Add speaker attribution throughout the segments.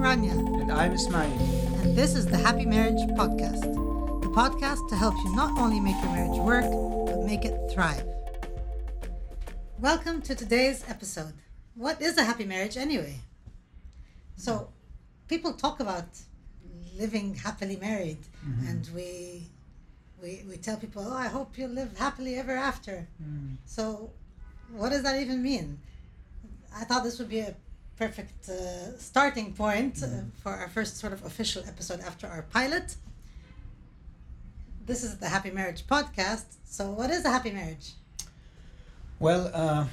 Speaker 1: Rania,
Speaker 2: And I'm Ismail.
Speaker 1: and this is the Happy Marriage Podcast, the podcast to help you not only make your marriage work, but make it thrive. Welcome to today's episode. What is a happy marriage anyway? So, people talk about living happily married, and we tell people, "Oh, I hope you live happily ever after." So, what does that even mean? I thought this would be a perfect starting point for our first sort of official episode after our pilot. This is the Happy Marriage Podcast. So, what is a happy marriage?
Speaker 2: Well,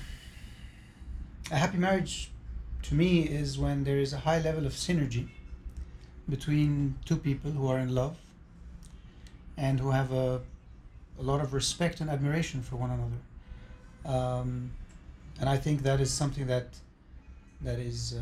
Speaker 2: a happy marriage to me is when there is a high level of synergy between two people who are in love and who have a lot of respect and admiration for one another. And I think that is something that is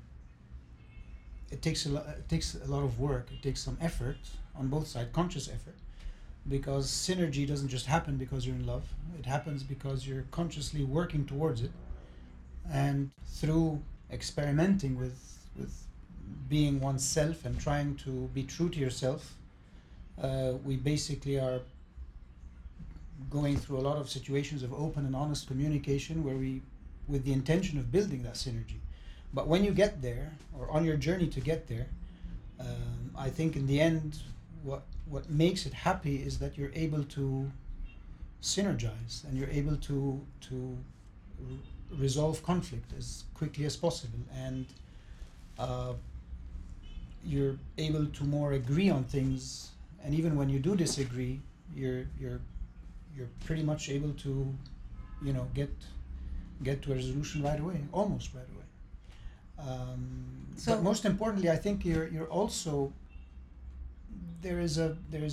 Speaker 2: it takes a lot of work. It takes some effort on both sides, conscious effort, because synergy doesn't just happen because you're in love. It happens because you're consciously working towards it, and through experimenting with being oneself and trying to be true to yourself, we basically are going through a lot of situations of open and honest communication where we, with the intention of building that synergy. But when you get there, or on your journey to get there, I think in the end, what makes it happy is that you're able to synergize and you're able to resolve conflict as quickly as possible, and you're able to more agree on things. And even when you do disagree, you're pretty much able to, get to a resolution right away, almost right away. But most importantly, I think you're also there is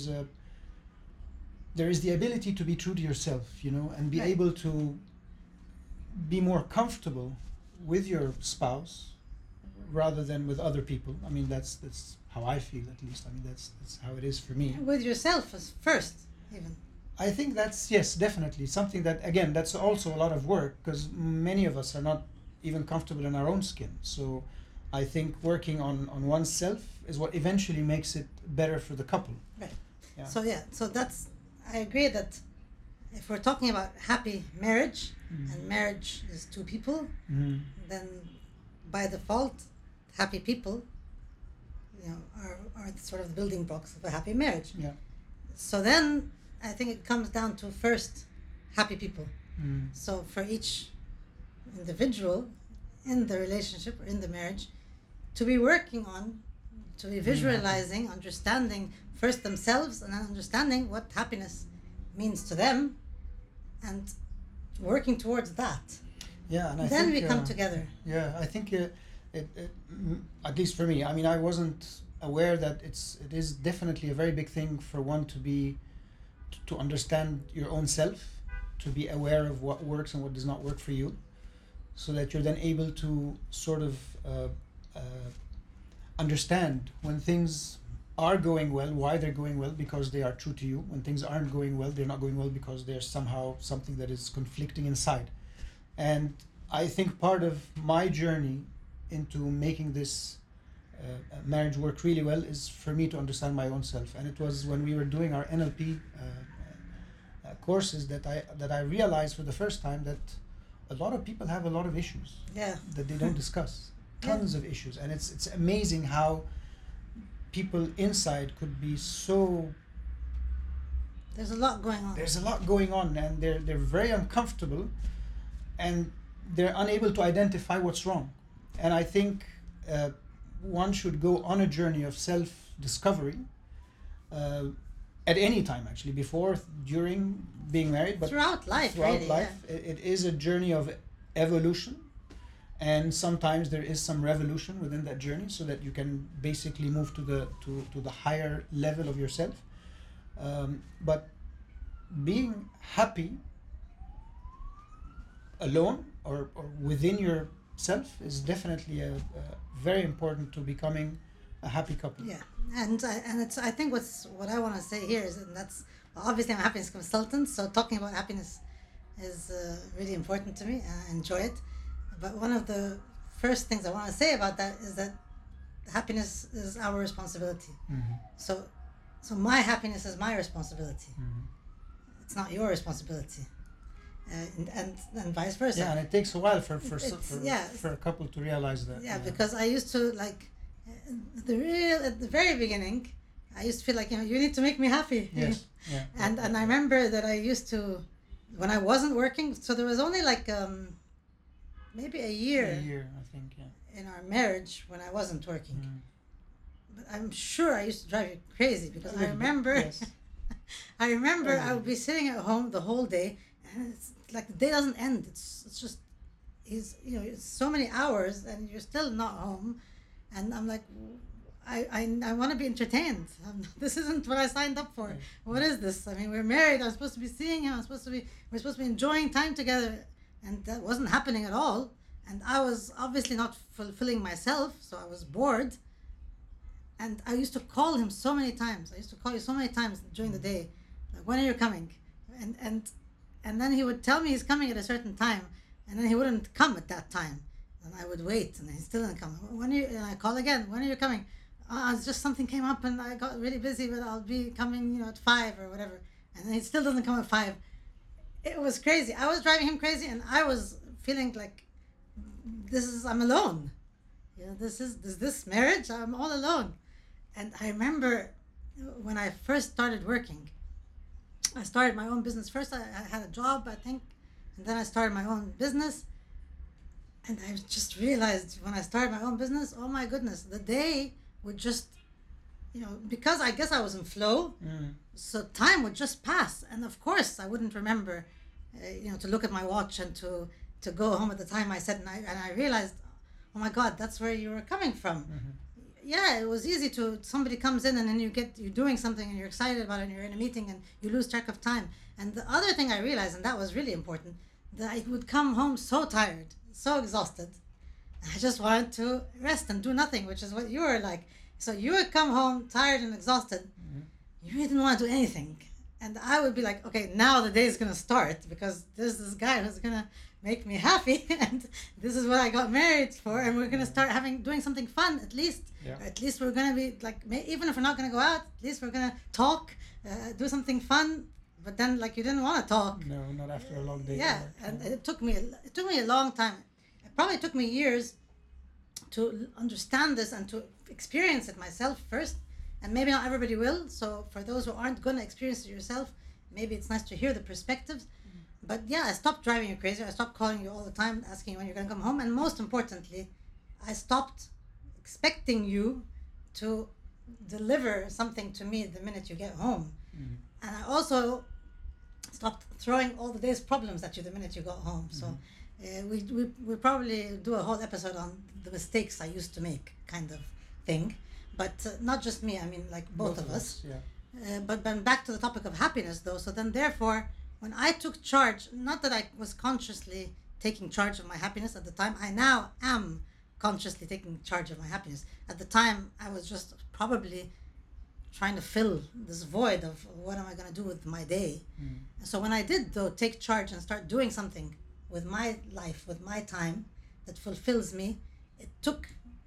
Speaker 2: the ability to be true to yourself, and be able to be more comfortable with your spouse rather than with other people. I mean, that's how I feel, at least. I mean, that's how it is for me.
Speaker 1: With yourself first, even.
Speaker 2: I think that's, yes, definitely something that, again, that's also a lot of work, because many of us are not even comfortable in our own skin. So I think working on oneself is what eventually makes it better for the couple.
Speaker 1: Right. Yeah. So that's, I agree that if we're talking about happy marriage, and marriage is two people, then by default, happy people, are sort of the building blocks of a happy marriage.
Speaker 2: Yeah.
Speaker 1: So then I think it comes down to first happy people. So for each individual in the relationship or in the marriage to be working on, to be visualizing, understanding first themselves, and then understanding what happiness means to them, and working towards that.
Speaker 2: Yeah, and
Speaker 1: then we come together.
Speaker 2: Yeah, I think it at least for me, I mean, I wasn't aware that it is definitely a very big thing for one to understand your own self, to be aware of what works and what does not work for you, so that you're then able to sort of understand when things are going well, why they're going well, because they are true to you. When things aren't going well, they're not going well because there's somehow something that is conflicting inside. And I think part of my journey into making this marriage work really well is for me to understand my own self. And it was when we were doing our NLP courses that I realized for the first time that a lot of people have a lot of issues that they don't discuss. Tons of issues. And it's amazing how people inside could be so...
Speaker 1: There's a lot going on.
Speaker 2: And they're very uncomfortable, and they're unable to identify what's wrong. And I think one should go on a journey of self-discovery at any time, actually, before, during being married, but
Speaker 1: throughout life.
Speaker 2: It is a journey of evolution, and sometimes there is some revolution within that journey, so that you can basically move to the higher level of yourself. But being happy alone or within yourself is definitely a very important to becoming a happy couple.
Speaker 1: Yeah, and it's, I think what I want to say here is, and that's obviously I'm a happiness consultant, so talking about happiness is really important to me. I enjoy it, but one of the first things I want to say about that is that happiness is our responsibility.
Speaker 2: Mm-hmm.
Speaker 1: So my happiness is my responsibility.
Speaker 2: Mm-hmm.
Speaker 1: It's not your responsibility, and vice versa.
Speaker 2: Yeah, and it takes a while for
Speaker 1: It's-
Speaker 2: a couple to realize that.
Speaker 1: Yeah, because I used to like at the very beginning, I used to feel like you need to make me happy.
Speaker 2: Yes. Yeah.
Speaker 1: And I remember that I used to, when I wasn't working, so there was only like maybe a year
Speaker 2: A year, I think. Yeah.
Speaker 1: in our marriage when I wasn't working.
Speaker 2: Mm.
Speaker 1: But I'm sure I used to drive you crazy because I remember,
Speaker 2: Yes.
Speaker 1: I remember I would be sitting at home the whole day, and it's like the day doesn't end. It's just, it's so many hours, and you're still not home, and I'm like, I want to be entertained. This isn't what I signed up for.
Speaker 2: Right.
Speaker 1: What is this? I mean, we're married. I'm supposed to be seeing him. We're supposed to be enjoying time together, and that wasn't happening at all. And I was obviously not fulfilling myself, so I was bored. And I used to call him so many times. I used to call you so many times during the day. Like, when are you coming? And then he would tell me he's coming at a certain time, and then he wouldn't come at that time. And I would wait, and he still didn't come. And I call again. When are you coming? It's just something came up, and I got really busy, but I'll be coming, at 5 or whatever. And then he still doesn't come at 5. It was crazy. I was driving him crazy, and I was feeling like I'm alone. This marriage? I'm all alone. And I remember when I first started working, I started my own business. First, I had a job, I think, and then I started my own business. And I just realized when I started my own business, oh my goodness, the day would just, because I guess I was in flow, so time would just pass. And of course, I wouldn't remember, to look at my watch and to go home at the time I said, and I realized, oh my God, that's where you were coming from.
Speaker 2: Mm-hmm.
Speaker 1: Yeah, it was easy somebody comes in and then you're doing something and you're excited about it and you're in a meeting and you lose track of time. And the other thing I realized, and that was really important, that I would come home so tired, so exhausted. I just wanted to rest and do nothing, which is what you were like. So you would come home tired and exhausted.
Speaker 2: Mm-hmm.
Speaker 1: You really didn't want to do anything. And I would be like, okay, now the day is going to start because there's this guy who's going to make me happy. And this is what I got married for. And we're going to start doing something fun at least.
Speaker 2: Yeah.
Speaker 1: At least we're going to be like, even if we're not going to go out, at least we're going to talk, do something fun. But then you didn't want to talk.
Speaker 2: No, not after a long day.
Speaker 1: Yeah. And it took me a long time. It probably took me years to understand this and to experience it myself first. And maybe not everybody will. So for those who aren't going to experience it yourself, maybe it's nice to hear the perspectives. Mm-hmm. But yeah, I stopped driving you crazy. I stopped calling you all the time, asking you when you're going to come home. And most importantly, I stopped expecting you to deliver something to me the minute you get home. Mm-hmm. And I also stopped throwing all the day's problems at you the minute you got home. So we probably do a whole episode on the mistakes I used to make, kind of thing. But not just me, I mean both of us.
Speaker 2: Yeah.
Speaker 1: But back to the topic of happiness though. So then therefore, when I took charge, not that I was consciously taking charge of my happiness at the time, I now am consciously taking charge of my happiness. At the time, I was just probably trying to fill this void of what am I going to do with my day. Mm. So when I did though take charge and start doing something with my life, with my time that fulfills me, it took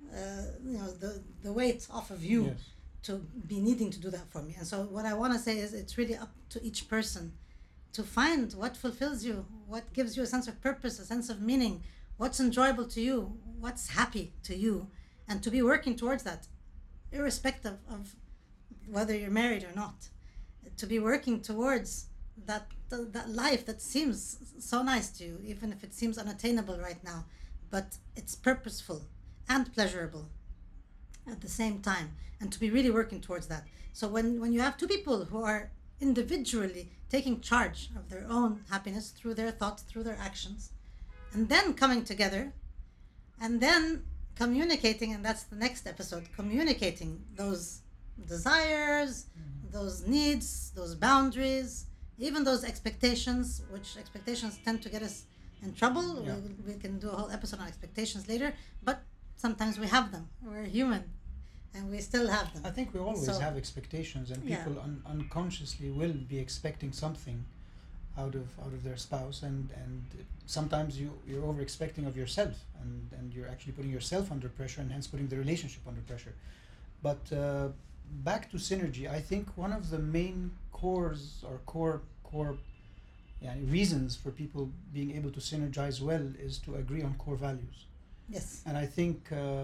Speaker 1: the weight off of you. Yes. To be needing to do that for me. And so what I want to say is it's really up to each person to find what fulfills you, what gives you a sense of purpose, a sense of meaning, what's enjoyable to you, what's happy to you, and to be working towards that, irrespective of whether you're married or not. To be working towards that life that seems so nice to you, even if it seems unattainable right now, but it's purposeful and pleasurable at the same time, and to be really working towards that. So when you have two people who are individually taking charge of their own happiness through their thoughts, through their actions, and then coming together, and then communicating, and that's the next episode, communicating those desires, those needs, those boundaries, even those expectations, which expectations tend to get us in trouble. Yeah. We can do a whole episode on expectations later, but sometimes we have them. We're human, and we still have them.
Speaker 2: I think we always have expectations, and people unconsciously will be expecting something out of their spouse, and sometimes you're over expecting of yourself, and you're actually putting yourself under pressure, and hence putting the relationship under pressure. But back to synergy, I think one of the main cores or core yeah, reasons for people being able to synergize well is to agree on core values.
Speaker 1: Yes.
Speaker 2: And I think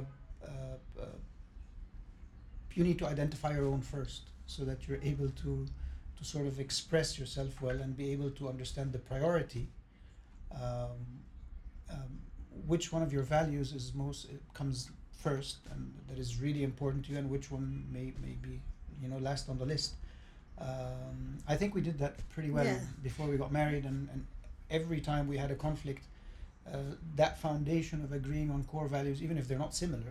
Speaker 2: you need to identify your own first, so that you're able to sort of express yourself well and be able to understand the priority, um, which one of your values is most comes first, and that is really important to you, and which one may be, last on the list. I think we did that pretty well
Speaker 1: Yeah.
Speaker 2: before we got married, and every time we had a conflict, that foundation of agreeing on core values, even if they're not similar,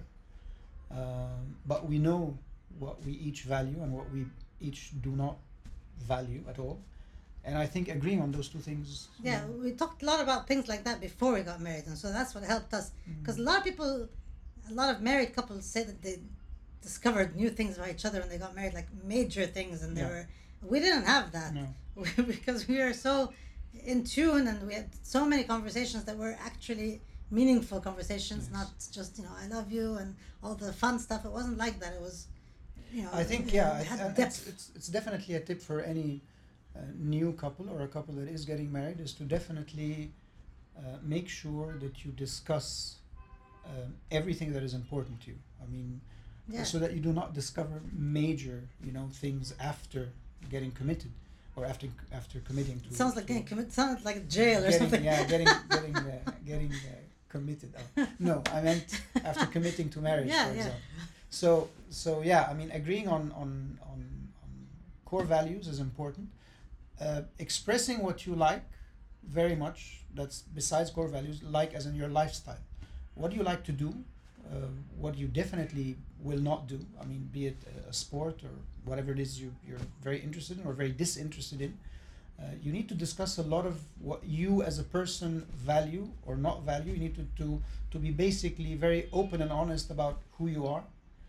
Speaker 2: but we know what we each value and what we each do not value at all. And I think agreeing on those two things.
Speaker 1: Yeah, we talked a lot about things like that before we got married, and so that's what helped us. Because a lot of married couples say that they discovered new things about each other when they got married, like major things, and we didn't have that.
Speaker 2: No.
Speaker 1: Because we are so in tune, and we had so many conversations that were actually meaningful conversations,
Speaker 2: Yes.
Speaker 1: not just I love you and all the fun stuff. It wasn't like that. It was,
Speaker 2: I think
Speaker 1: it had
Speaker 2: and
Speaker 1: depth.
Speaker 2: it's definitely a tip for any new couple or a couple that is getting married, is to definitely make sure that you discuss everything that is important to you. I mean,
Speaker 1: Yeah.
Speaker 2: so that you do not discover major things after getting committed, or after committing to.
Speaker 1: Sounds like
Speaker 2: to
Speaker 1: getting committed. Sounds like jail or
Speaker 2: getting,
Speaker 1: something.
Speaker 2: Yeah, getting committed. Oh, no, I meant after committing to marriage,
Speaker 1: Yeah,
Speaker 2: for
Speaker 1: yeah.
Speaker 2: example. So yeah, I mean, agreeing on core values is important. Expressing what you like, very much. That's besides core values, like as in your lifestyle. What do you like to do? What you definitely will not do. I mean, be it a sport or whatever it is you're very interested in or very disinterested in. You need to discuss a lot of what you as a person value or not value. You need to be basically very open and honest about who you are.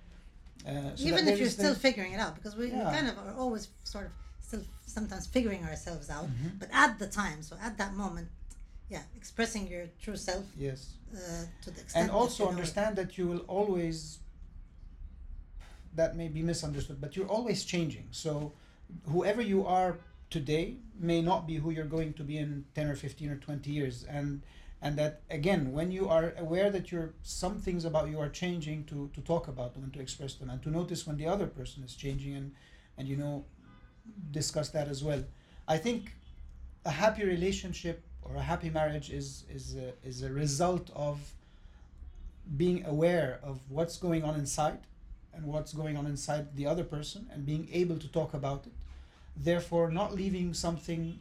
Speaker 2: So
Speaker 1: Even
Speaker 2: that
Speaker 1: if you're
Speaker 2: there is
Speaker 1: still figuring it out, because we
Speaker 2: Yeah.
Speaker 1: kind of are always sort of still sometimes figuring ourselves out.
Speaker 2: Mhm.
Speaker 1: But at the time, so at that moment, expressing your true self
Speaker 2: Yes.
Speaker 1: to the extent.
Speaker 2: And
Speaker 1: that
Speaker 2: also
Speaker 1: you know it.
Speaker 2: understand that you will always, that may be misunderstood, but you're always changing. So whoever you are today may not be who you're going to be in 10 or 15 or 20 years. And that, again, when you are aware that some things about you are changing, to talk about them and to express them, and to notice when the other person is changing, and discuss that as well. I think a happy relationship or a happy marriage is a result of being aware of what's going on inside and what's going on inside the other person, and being able to talk about it. Therefore, not leaving something,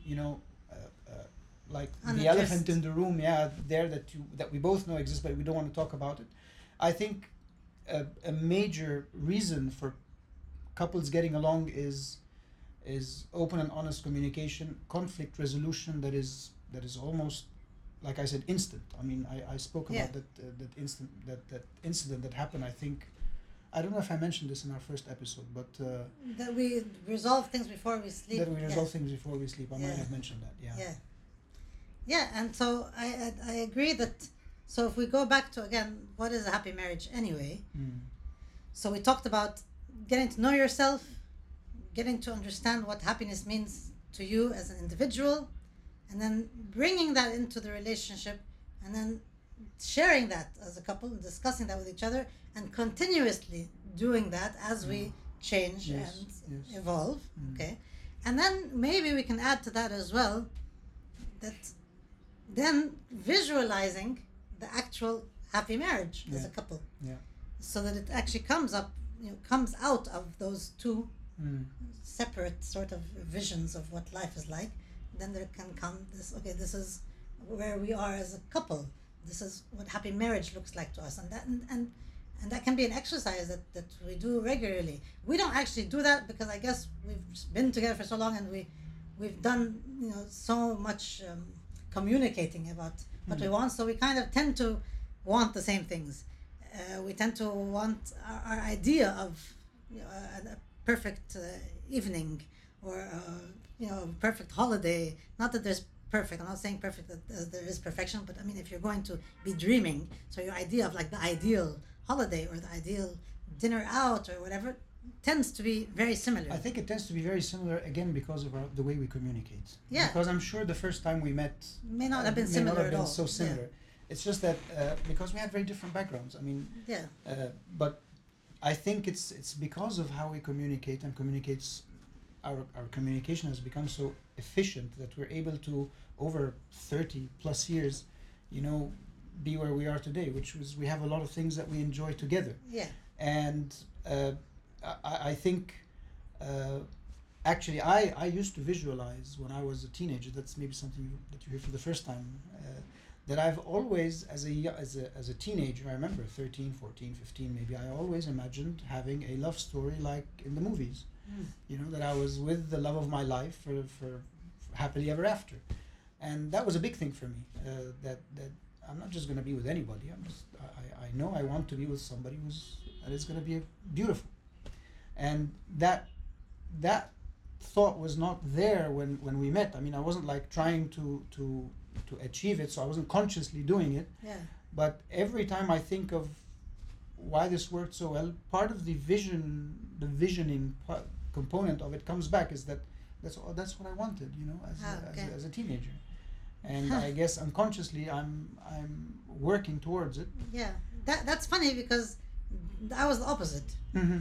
Speaker 2: like the
Speaker 1: Unaddressed.
Speaker 2: elephant in the room, there that we both know exists, but we don't want to talk about it. I think a major reason for couples getting along is open and honest communication, conflict resolution that is almost, like I said, instant. I mean, I spoke about that incident that happened. I think, I don't know if I mentioned this in our first episode, but
Speaker 1: that we resolve things before we sleep.
Speaker 2: that we resolve things before we sleep. I might
Speaker 1: Yeah.
Speaker 2: have mentioned that.
Speaker 1: Yeah, and so I agree that. So if we go back to, again, what is a happy marriage anyway?
Speaker 2: Mm.
Speaker 1: So we talked about getting to know yourself, getting to understand what happiness means to you as an individual, and then bringing that into the relationship, and then sharing that as a couple, discussing that with each other, and continuously doing that as we change
Speaker 2: Yes,
Speaker 1: and
Speaker 2: yes.
Speaker 1: evolve.
Speaker 2: Mm.
Speaker 1: Okay, and then maybe we can add to that as well that then visualizing the actual happy marriage as a
Speaker 2: Yeah.
Speaker 1: couple,
Speaker 2: Yeah.
Speaker 1: so that it actually comes out of those two
Speaker 2: Mm.
Speaker 1: separate sort of visions of what life is like. Then there can come this is where we are as a couple, this is what happy marriage looks like to us, and that can be an exercise that we do regularly. We don't actually do that because I guess we've been together for so long, and we've done so much communicating about what we want, so we kind of tend to want the same things. We tend to want our idea of a perfect evening, or perfect holiday. Not that there's perfect. I'm not saying perfect that there is perfection, but I mean, if you're going to be dreaming, so your idea of like the ideal holiday or the ideal dinner out or whatever tends to be very similar.
Speaker 2: I think it tends to be very similar again because of the way we communicate.
Speaker 1: Yeah.
Speaker 2: Because I'm sure the first time we met
Speaker 1: May not have been
Speaker 2: may
Speaker 1: similar
Speaker 2: not have
Speaker 1: at
Speaker 2: been
Speaker 1: all.
Speaker 2: so similar.
Speaker 1: Yeah.
Speaker 2: It's just that because we have very different backgrounds. I mean,
Speaker 1: Yeah.
Speaker 2: but I think it's because of how we communicate and communicates. Our communication has become so efficient that we're able to, over 30 plus years, be where we are today, which was we have a lot of things that we enjoy together.
Speaker 1: Yeah.
Speaker 2: And I think actually I used to visualize when I was a teenager. That's maybe something that you hear for the first time. That I've always, as a teenager, I remember 13, 14, 15 maybe, I always imagined having a love story like in the movies. That I was with the love of my life for happily ever after. And that was a big thing for me, that I'm not just going to be with anybody. I know I want to be with somebody that is going to be beautiful. And that thought was not there when we met. I mean, I wasn't like trying to achieve it, so I wasn't consciously doing it.
Speaker 1: Yeah.
Speaker 2: But every time I think of why this worked so well, part of the visioning component of it comes back, is that's what I wanted, as a teenager. And I guess unconsciously I'm working towards it.
Speaker 1: Yeah, that's funny because I was the opposite.
Speaker 2: Mm-hmm.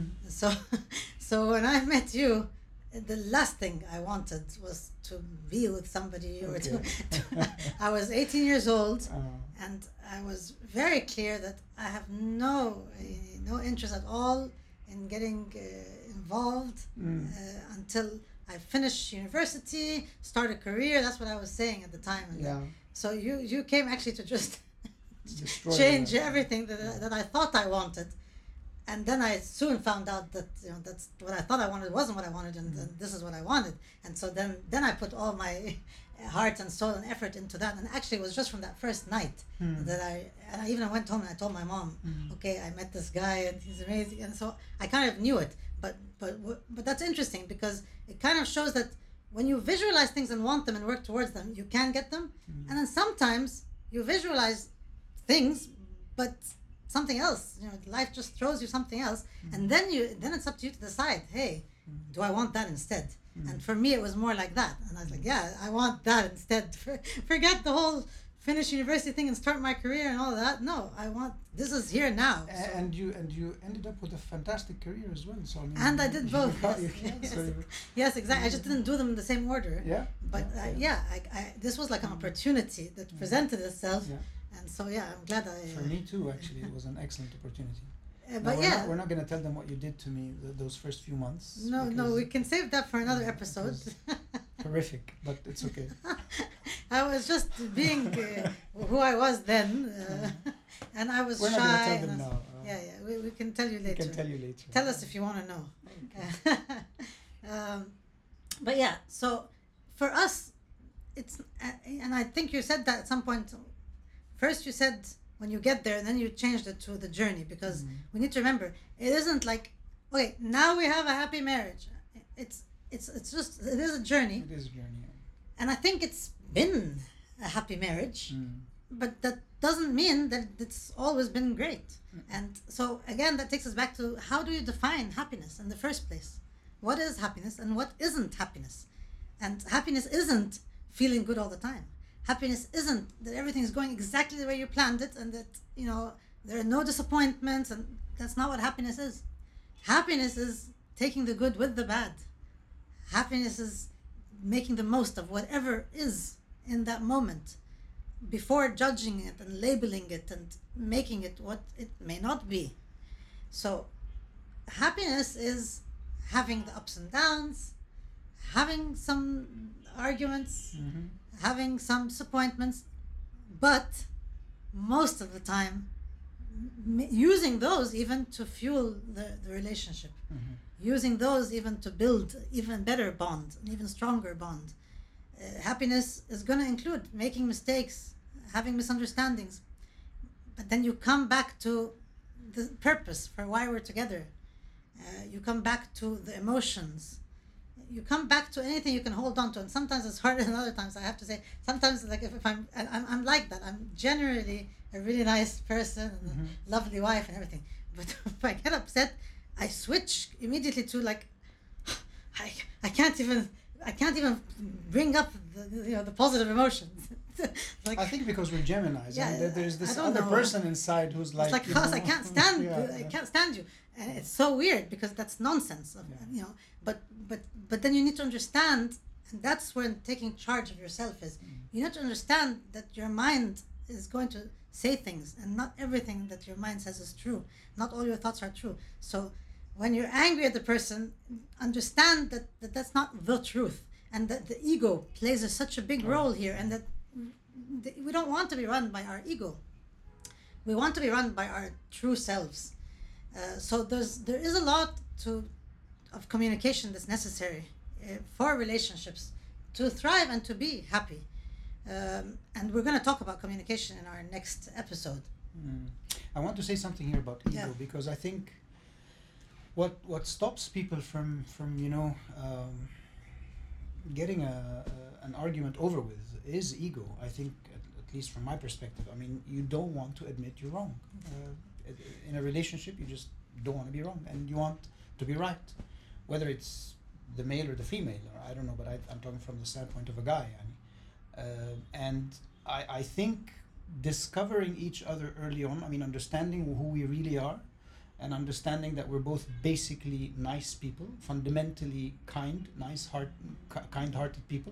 Speaker 1: So when I met you, the last thing I wanted was to be with somebody or
Speaker 2: Okay.
Speaker 1: I was 18 years old, and I was very clear that I have no interest at all in getting involved until I finish university, start a career. That's what I was saying at the time. And
Speaker 2: Yeah.
Speaker 1: so you came actually to just
Speaker 2: Destroy
Speaker 1: change
Speaker 2: that.
Speaker 1: everything that I thought I wanted. And then I soon found out that that's what I thought I wanted wasn't what I wanted, and this is what I wanted. And so then I put all my heart and soul and effort into that. And actually, it was just from that first night that I even went home and I told my mom, okay, I met this guy and he's amazing. And so I kind of knew it, but that's interesting because it kind of shows that when you visualize things and want them and work towards them, you can get them. And then sometimes you visualize things, but something else, life just throws you something else, and then it's up to you to decide, hey, do I want that instead? And for me it was more like that, and I was like, yeah, I want that instead. Forget the whole finish university thing and start my career and all of that. No, I want, this is here now. So.
Speaker 2: And you ended up with a fantastic career as well. So I mean,
Speaker 1: And I did both.
Speaker 2: Yes,
Speaker 1: Yes, exactly. I just didn't do them in the same order.
Speaker 2: Yeah.
Speaker 1: But I this was like an opportunity that presented itself.
Speaker 2: Yeah.
Speaker 1: And so I'm glad
Speaker 2: For me too, actually, it was an excellent opportunity.
Speaker 1: But
Speaker 2: we're not going to tell them what you did to me those first few months.
Speaker 1: No, we can save that for another episode.
Speaker 2: Horrific, but it's okay.
Speaker 1: I was just being who I was then, and I was
Speaker 2: We're
Speaker 1: shy.
Speaker 2: not going to tell them now.
Speaker 1: We can tell you later.
Speaker 2: We can tell you later.
Speaker 1: Tell us if you want to know.
Speaker 2: Okay.
Speaker 1: But so for us, it's and I think you said that at some point. First you said when you get there, and then you changed it to the journey, because we need to remember it isn't like, okay, now we have a happy marriage. It's just, it is a journey.
Speaker 2: It is a journey.
Speaker 1: And I think it's been a happy marriage, but that doesn't mean that it's always been great. And so again, that takes us back to, how do you define happiness in the first place? What is happiness and what isn't happiness? And happiness isn't feeling good all the time. Happiness isn't that everything is going exactly the way you planned it, and that there are no disappointments, and that's not what happiness is. Happiness is taking the good with the bad. Happiness is making the most of whatever is in that moment, before judging it and labeling it and making it what it may not be. So happiness is having the ups and downs, having some arguments, having some disappointments, but most of the time using those even to fuel the relationship, using those even to build even better bond, an even stronger bond. Happiness is going to include making mistakes, having misunderstandings, but then you come back to the purpose for why we're together. You come back to the emotions. you come back to anything you can hold on to, and sometimes it's harder than other times. I have to say, sometimes like if I'm like that. I'm generally a really nice person and a lovely wife and everything. But if I get upset, I switch immediately to like, I can't even bring up the positive emotions.
Speaker 2: Like, I think because we're Geminis,
Speaker 1: Yeah,
Speaker 2: and there's this
Speaker 1: I
Speaker 2: other
Speaker 1: don't know.
Speaker 2: person inside who's like,
Speaker 1: It's like, cause I can't stand,
Speaker 2: Yeah.
Speaker 1: I can't stand you, and it's so weird because that's nonsense. But then you need to understand, and that's when taking charge of yourself is. You need to understand that your mind is going to say things, and not everything that your mind says is true. Not all your thoughts are true. So when you're angry at the person, understand that that's not the truth, and that the ego plays such a big role here, and that we don't want to be run by our ego. We want to be run by our true selves. So there is a lot of communication that's necessary for relationships to thrive and to be happy. And we're going to talk about communication in our next episode.
Speaker 2: I want to say something here about ego, because I think what stops people from getting an argument over with is ego. I think, at least from my perspective, I mean, you don't want to admit you're wrong. In a relationship, you just don't want to be wrong, and you want to be right, whether it's the male or the female, or I don't know, but I'm talking from the standpoint of a guy. And I think discovering each other early on, I mean, understanding who we really are, and understanding that we're both basically nice people, fundamentally kind-hearted people,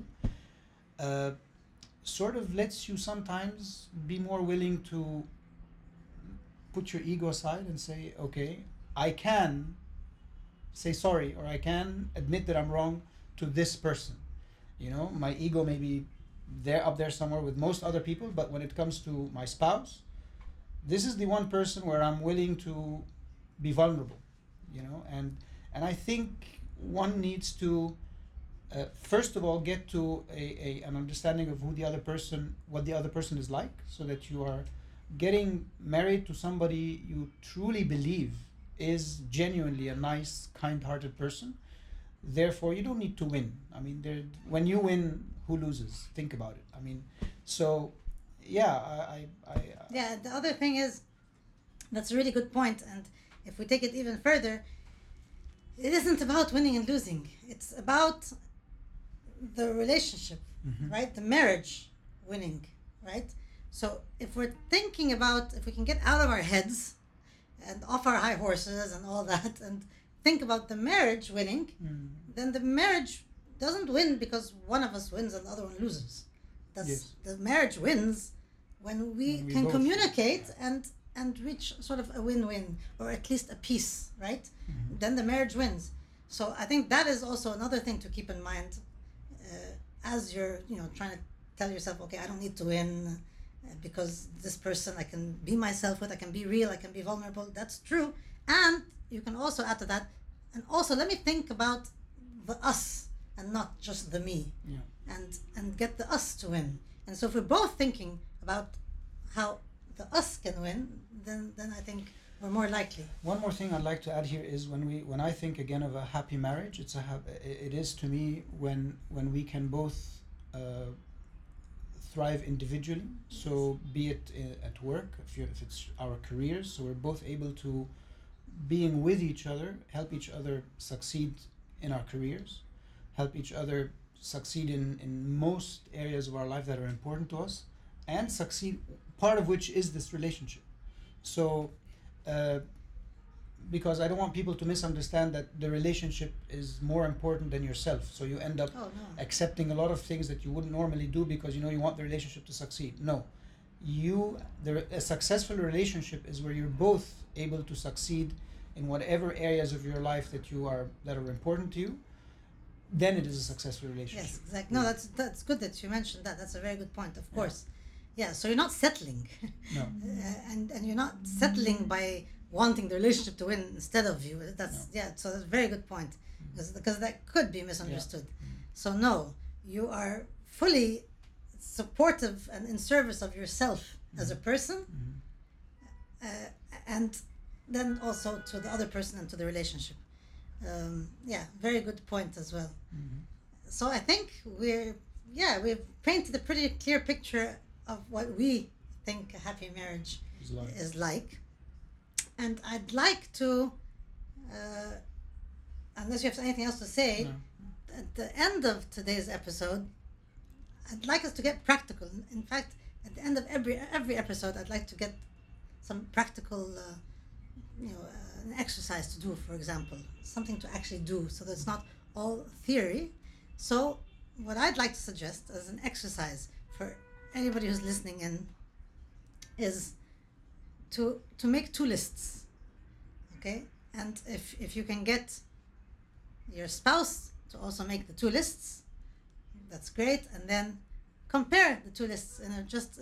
Speaker 2: sort of lets you sometimes be more willing to put your ego aside and say, okay, I can say sorry, or I can admit that I'm wrong to this person. My ego may be up there somewhere with most other people, but when it comes to my spouse, this is the one person where I'm willing to be vulnerable, and I think one needs to first of all get to an understanding of what the other person is like, so that you are getting married to somebody you truly believe is genuinely a nice, kind-hearted person. Therefore, you don't need to win. I mean, when you win, who loses? Think about it. I mean, so yeah,
Speaker 1: Yeah, the other thing is, that's a really good point, and if we take it even further, it isn't about winning and losing. It's about the relationship, right? The marriage winning, right? So if we're thinking about, if we can get out of our heads and off our high horses and all that, and think about the marriage winning, then the marriage doesn't win because one of us wins and the other one loses. The marriage wins when we can communicate and reach sort of a win-win, or at least a peace, right? Then the marriage wins. So I think that is also another thing to keep in mind as you're trying to tell yourself, okay, I don't need to win because this person I can be myself with, I can be real, I can be vulnerable. That's true. And you can also add to that, and also let me think about the us and not just the me, and get the us to win. And so if we're both thinking about how the us can win, then I think we're more likely.
Speaker 2: One more thing I'd like to add here is when I think again of a happy marriage, it is to me when we can both thrive individually. So be it at work, if it's our careers, so we're both able to, being with each other, help each other succeed in our careers, help each other succeed in most areas of our life that are important to us, and succeed, part of which is this relationship. So because I don't want people to misunderstand that the relationship is more important than yourself, so you end up accepting a lot of things that you wouldn't normally do because you want the relationship to succeed. No, a successful relationship is where you're both able to succeed in whatever areas of your life that are important to you. Then it is a successful relationship.
Speaker 1: Yes, exactly. No, that's good that you mentioned that. That's a very good point, of course. Yeah, so you're not settling.
Speaker 2: No.
Speaker 1: And you're not settling by wanting the relationship to win instead of you. So that's a very good point, because that could be misunderstood. So no, you are fully supportive and in service of yourself as a person, and then also to the other person and to the relationship. Yeah, very good point as well.
Speaker 2: Mm-hmm.
Speaker 1: So I think we've painted a pretty clear picture of what we think a happy marriage is like. And I'd like to, unless you have anything else to say,
Speaker 2: No.
Speaker 1: at the end of today's episode, I'd like us to get practical. In fact, at the end of every episode, I'd like to get some practical, an exercise to do, for example, something to actually do, so that it's not all theory. So, what I'd like to suggest as an exercise for anybody who's listening in is to make two lists, okay? And if you can get your spouse to also make the two lists, that's great. And then compare the two lists in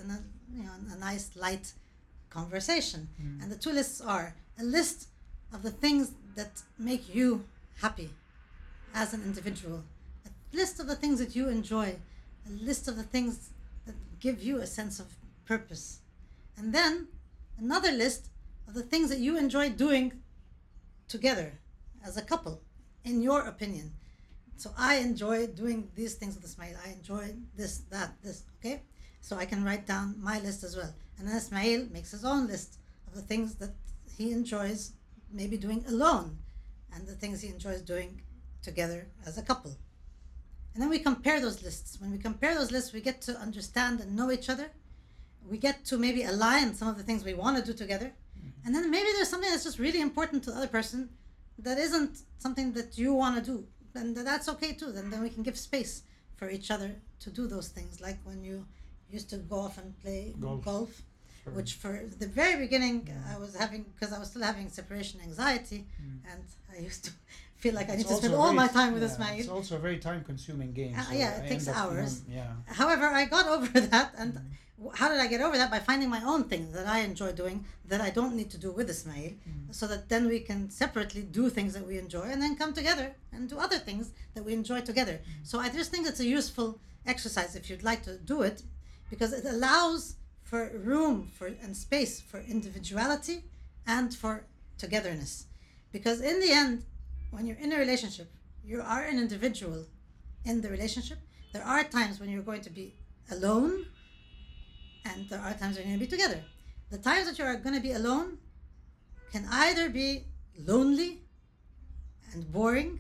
Speaker 1: a nice light conversation. And the two lists are a list of the things that make you happy as an individual, a list of the things that you enjoy, a list of the things that give you a sense of purpose, and then another list of the things that you enjoy doing together as a couple, in your opinion. So I enjoy doing these things with Ismail. I enjoy this, okay? So I can write down my list as well. And then Ismail makes his own list of the things that he enjoys maybe doing alone and the things he enjoys doing together as a couple. And then we compare those lists. When we compare those lists, we get to understand and know each other. We get to maybe align some of the things we want to do together. And then maybe there's something that's just really important to the other person that isn't something that you want to do. And that's okay too. Then we can give space for each other to do those things. Like when you used to go off and play golf.
Speaker 2: Sure.
Speaker 1: Which for the very beginning I was having, because I was still having separation anxiety, and I used to feel like I need to spend all my time with Ismail.
Speaker 2: It's also a very time-consuming game. So
Speaker 1: it takes hours.
Speaker 2: Yeah.
Speaker 1: However, I got over that, and how did I get over that? By finding my own things that I enjoy doing that I don't need to do with Ismail, so that then we can separately do things that we enjoy and then come together and do other things that we enjoy together. So I just think it's a useful exercise if you'd like to do it, because it allows for room and space for individuality and for togetherness. Because in the end, when you're in a relationship, you are an individual in the relationship. There are times when you're going to be alone, and there are times when you're going to be together. The times that you are going to be alone can either be lonely and boring,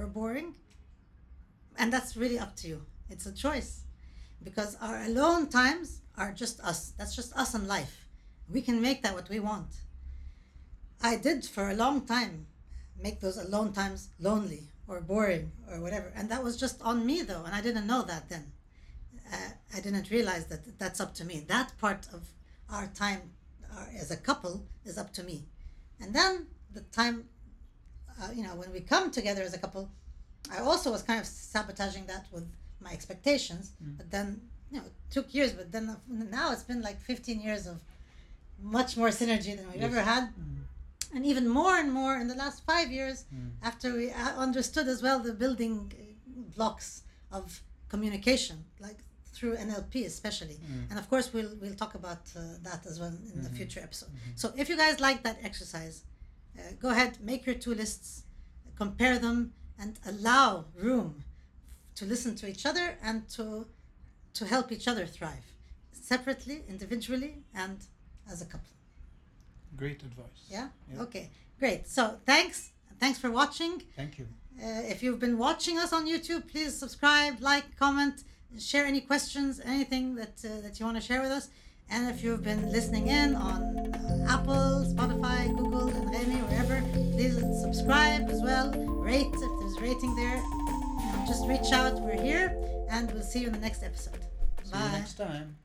Speaker 1: and that's really up to you. It's a choice, because our alone times are just us. That's just us in life. We can make that what we want. I did for a long time make those alone times lonely or boring or whatever, and that was just on me though, and I didn't know that then. I didn't realize that that's up to me. That part of our time as a couple is up to me. And then the time, when we come together as a couple, I also was kind of sabotaging that with my expectations. But then, it took years, but then now it's been like 15 years of much more synergy than we've ever had. And even more and more in the last 5 years, after we understood as well the building blocks of communication, like through NLP especially. And of course we'll talk about that as well in the future episode. So if you guys like that exercise, go ahead, make your two lists, compare them, and allow room to listen to each other and to help each other thrive, separately, individually, and as a couple.
Speaker 2: Great advice.
Speaker 1: Yeah? Okay, great. So thanks for watching.
Speaker 2: Thank you.
Speaker 1: If you've been watching us on YouTube, please subscribe, like, comment, share any questions, anything that you want to share with us. And if you've been listening in on Apple, Spotify, Google, and Remy, wherever, please subscribe as well. Rate if there's rating there. Just reach out. We're here, and we'll see you in the next episode.
Speaker 2: See you next time.